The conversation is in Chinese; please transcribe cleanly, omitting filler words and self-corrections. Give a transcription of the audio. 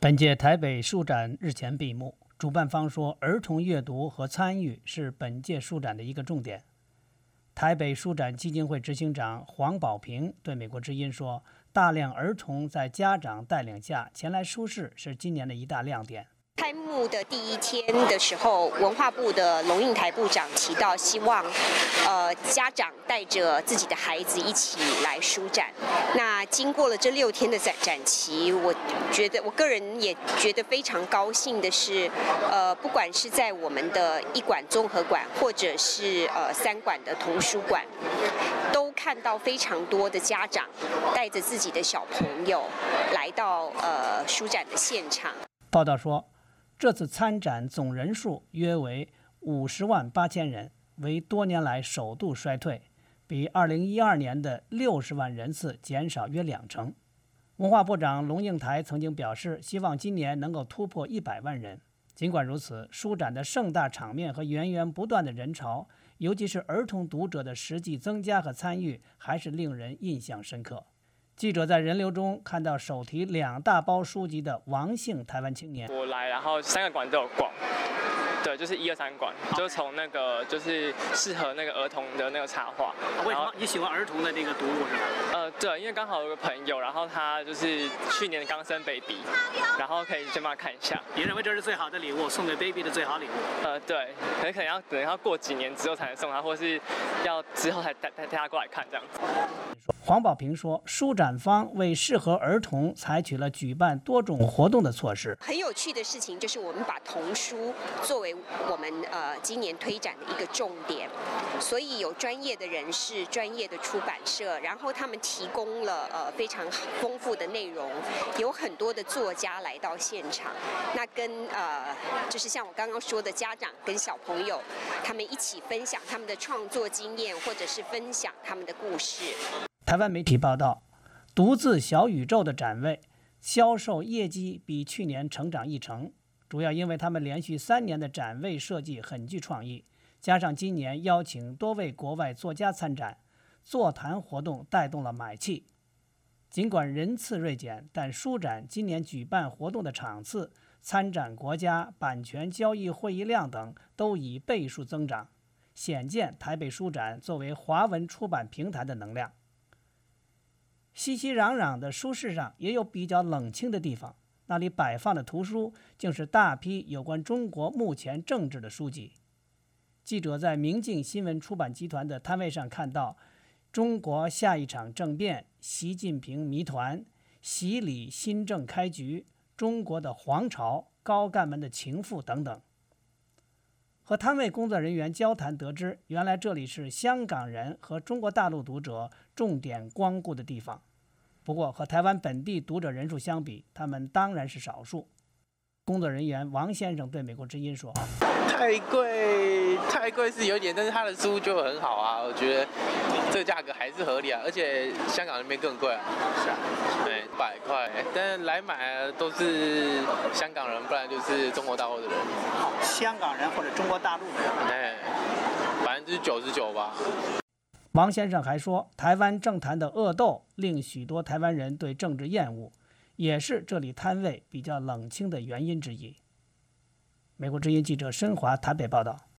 本届台北书展日前闭幕，主办方说，儿童阅读和参与是本届书展的一个重点。台北书展基金会执行长黄宝平对美国之音说，大量儿童在家长带领下前来书市是今年的一大亮点。 开幕的第一天的时候，文化部的龙应台部长提到，希望家长带着自己的孩子一起来书展。那经过了这6天的展期，我个人也觉得非常高兴的是，不管是在我们的1馆综合馆，或者是3馆的童书馆，都看到非常多的家长带着自己的小朋友来到书展的现场。 报道说，这次参展总人数约为50万8千人，为多年来首度衰退，比2012年的60万人次减少约20%。文化部长龙应台曾经表示，希望今年能够突破100万人。尽管如此，书展的盛大场面和源源不断的人潮，尤其是儿童读者的实际增加和参与，还是令人印象深刻。记者在人流中看到手提2大包书籍的王姓台湾青年。 我来，然后3个馆都有逛，对，就是1、2、3馆，就从那个就是适合那个儿童的那个插画。 为什么你喜欢儿童的那个读物是吧？ 对，因为刚好有个朋友，然后他就是去年刚生 baby， 然后可以先帮他看一下。 你认为这是最好的礼物，送给 baby 的最好礼物？ 对，可能要等要过几年之后才能送他，或是要之后才带他过来看这样子。 黄宝平说，书展方为适合儿童采取了举办多种活动的措施。 很有趣的事情就是，我们把童书作为我们今年推展的一个重点，所以有专业的人士、专业的出版社，然后他们提供了非常丰富的内容，有很多的作家来到现场，那跟就是像我刚刚说的家长跟小朋友，他们一起分享他们的创作经验，或者是分享他们的故事。 台湾媒体报道，独自小宇宙的展位销售业绩比去年成长1成，主要因为他们连续3年的展位设计很具创意，加上今年邀请多位国外作家参展，座谈活动带动了买气。尽管人次锐减，但书展今年举办活动的场次、参展国家、版权交易会议量等都以倍数增长，显见台北书展作为华文出版平台的能量。熙熙攘攘的书市上也有比较冷清的地方，那里摆放的图书竟是大批有关中国目前政治的书籍。记者在明镜新闻出版集团的摊位上看到中国下一场政变、习近平谜团、习李新政开局、中国的皇朝、高干们的情妇等等。和摊位工作人员交谈得知，原来这里是香港人和中国大陆读者重点光顾的地方。不过和台湾本地读者人数相比，他们当然是少数。工作人员王先生对美国之音说， 太贵是有点，但是他的书就很好啊，我觉得这个价格还是合理啊，而且香港那边更贵啊，对，100块，但是来买的都是香港人，不然就是中国大陆的人。 香港人或者中国大陆人 ，99%吧。 王先生还说，台湾政坛的恶斗令许多台湾人对政治厌恶，也是这里摊位比较冷清的原因之一。美国之音记者申华台北报道。